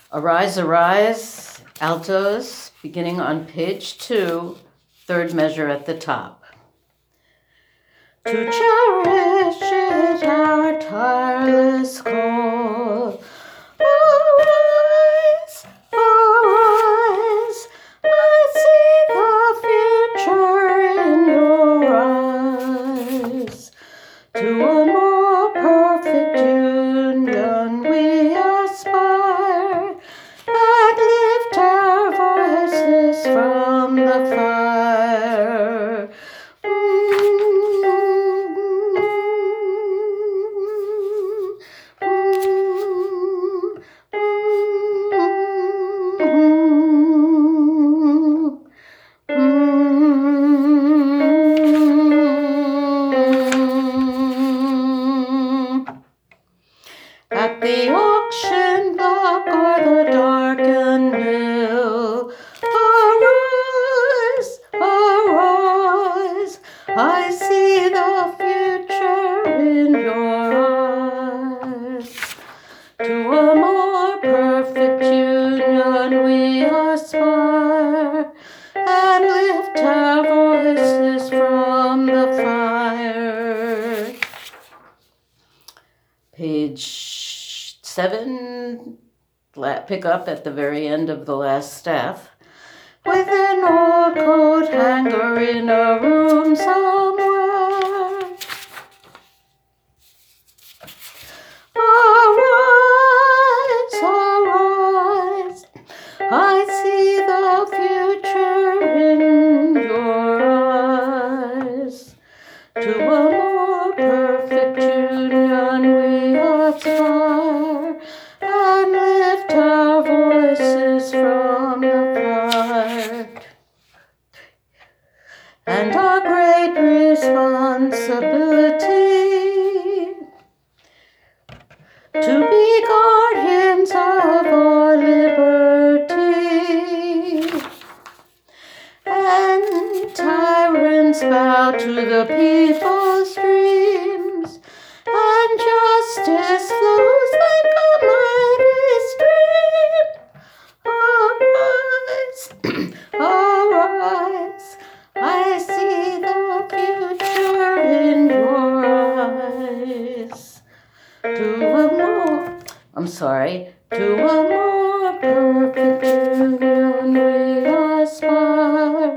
Arise, arise, altos, beginning on page 2, third measure at the top. To cherish it, our tireless call. Arise, arise, I see the future in your eyes. To a more perfect union we aspire, and lift our voices from the fire. At the auction block or the darkened mill, arise, arise, I see the future in your eyes. To a more perfect union we aspire, and lift our voices from the fire. Page 7, pick up at the very end of the last staff. With an old coat hanger in a room somewhere. Arise, arise, I see the future in your eyes. To a more perfect union we aspire, and lift our voices from the fire. And our great responsibility to be guardians of our liberty, and tyrants bow to the people's dreams, and justice flows like a mighty stream. Arise, arise, I see the future in your eyes. To a more perfect union we aspire,